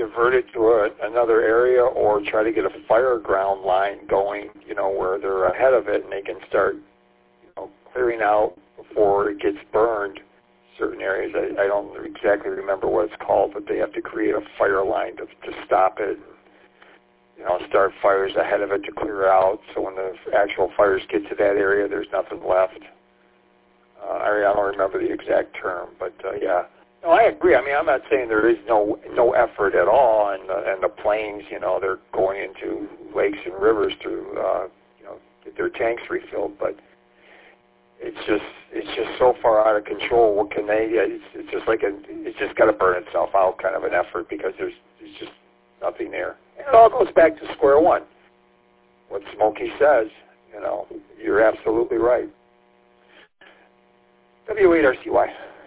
divert it to another area or try to get a fire ground line going, where they're ahead of it and they can start, clearing out before it gets burned. Certain areas, I don't exactly remember what it's called, but they have to create a fire line to stop it. Start fires ahead of it to clear out. So when the actual fires get to that area, there's nothing left. I don't remember the exact term, but yeah. No, I agree. I mean, I'm not saying there is no effort at all, and the planes, they're going into lakes and rivers to, get their tanks refilled, but it's just so far out of control. What can they? It's just like it's just got to burn itself out, kind of an effort, because there's just nothing there. And it all goes back to square one. What Smokey says, you're absolutely right. W8RCY.